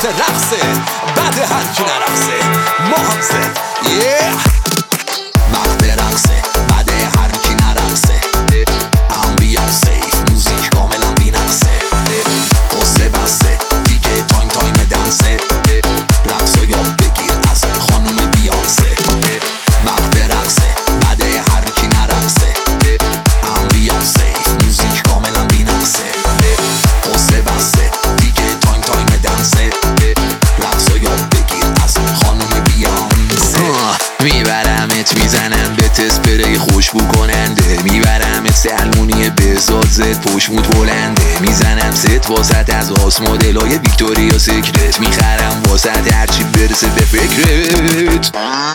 رقصه بعد هر کی نرقصه ما هم زد وقت رقصه بعد هر کی نرقصه امبیانسه موزیک کاملا بینقصه قصه بسته دیگه تایم دنسه رقص و یاد بگیر از خانوم بیانسه وقت رقصه بعد هر کی نرقصه امبیانسه موزیک کاملا بینقصه قصه بسته دیگه تایم دنسه رقص و یاد بگیر از خانوم بیانسه میبرمت میزنم به تسپری خوشبو کننده میبرمت سلمونی بزاد زد پشموت بلنده میزنم ست واسط از آس مدلای ویکتوریا سیکرت میخرم واسط هرچی برسه به فکرت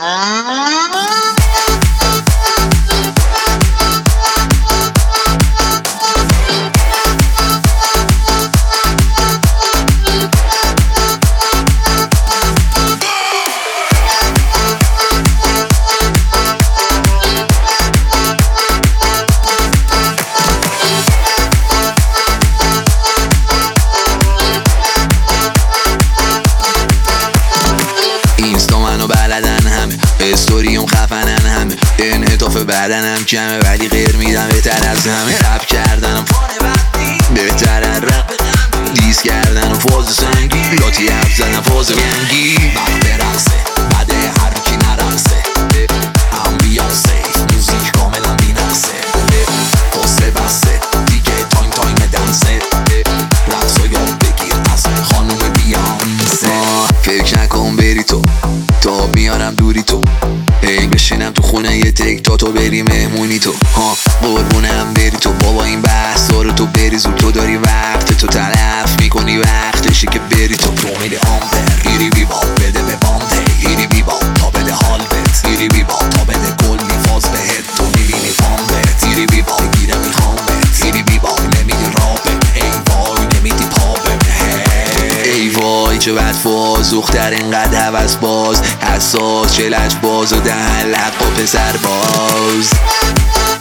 استوریم خفنن همه انعطاف بدنم کمه ولی غیر میدم بهتر از همه رپ کردنم فانه وقتی بهترن رپ دیس کردنم فاز سنگی لاتی حرف زدن فاز گنگی وقت رقصه بعد هر کی نرقصه امبیانسه موزیک کاملا بینقصه قصه بسته دیگه تایم دنسه رقص و یاد بگیر از خانوم بیانسه فکر نکن بری تو تا بیارم دوری تو ای بشینم تو خونه یه تک تا تو بری مهمونی تو قربونم بری تو بابا این بحثا رو تو بری زود تو داری وقت تو تلف میکنی وقتشی که بری تو میری آمبر ایری بی باب بده به بانده ایری بی باب تا بده حال بت ایری بی باب تا بده کلی فاز بهت تو میبینی پامبت ایری بی باب گیره میخوام بت ایری بی باب نمیدی رابت ای وای نمیدی پاپت ای وای چه بد فاز دختر اینقدر هوس باز حساس چه لج باز و دهن لق و پسر باز